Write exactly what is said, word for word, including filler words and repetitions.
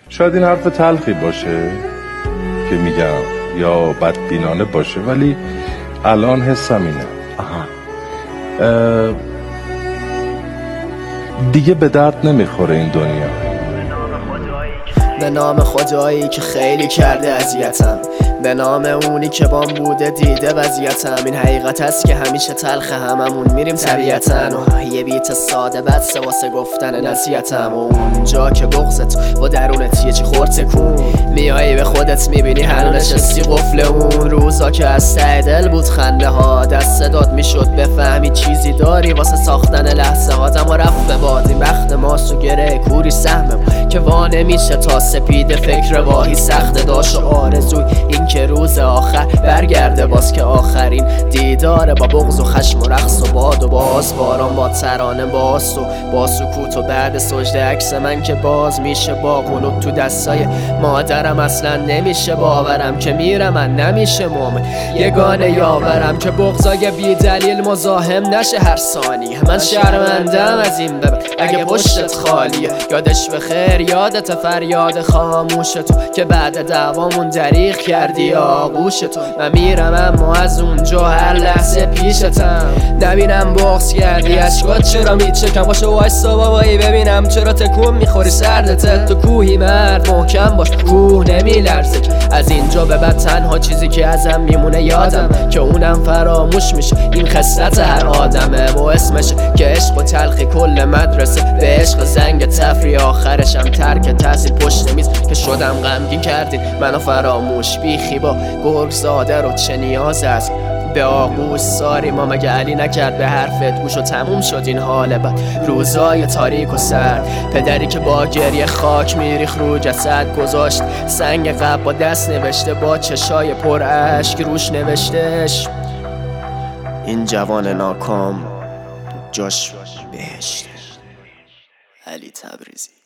شاید این حرف تلخی باشه که میگم یا بدبینانه باشه، ولی الان حسم اینه. آها. دیگه به درد نمیخوره این دنیا. به نام خدایی که خیلی کرده اذیتم، به نام اونی که بام بوده دیده وضعیتم. این حقیقت است که همیشه تلخ هممون میریم طبیعتن و یه بیت ساده بس واسه گفتن نصیحتم. و اونجا که بغضت با درونت یه چی خورد تکون میایی به خودت میبینی هنو نشستی قفل اون روزا که از ته دل بود خنده ها دست داد میشد بفهمی چیزی داری واسه ساختن لحظه ها. اما رفت به باد این بخت ماسو گره کوری سهمم که وا نمیشه تا سپید فکر واهی سخت داشت و آرزوی این که روز آخر برگرده باز که آخرین دیداره با بغض و خشم و رقص و باد و باز باران با ترانه باز و با سکوت و بعد سجده عکس من که باز میشه با قلوب تو دستای مادرم. اصلا نمیشه باورم که میرم من نمیشه مومن یگانه یاورم که بغضای بی دلیل مزاحم نشه هر ثانیه. من شرمندم از این ببر اگه پشتت خالیه، یادش به خیر یادت فریاد خاموش تو که بعد دعوامون دریغ کردی آغوش تو. من میرم اما از اونجا هر لحظه پیشتم نبینم بغض کردی اشکات چرا میچکم باشه وایسا بابایی ببینم چرا تکون میخوری سردت تو کوهی مرد محکم باش کوه نمیلرزه. از اینجا به بعد تنها چیزی که ازم میمونه یادم که اونم فراموش میشه این خصلت هر آدمه و اسمش که عشق و تلخی کل مدرسه به عشق زنگ تفریح آخرشم ترک تحصیل پشت میز که شدم غمگین کردین منو فراموش بیخی با گرگ زاده رو چه نیاز است به آغوش ساری ما مگه علی نکرد به حرفت گوش و تموم شد این حال بد روزای تاریک و سرد. پدری که با گریه خاک میریخ رو جسد گذاشت سنگ قبل با دست نوشته با چشای پر اشک روش نوشتش این جوان ناکام جاش بهشت. علی تبریزی.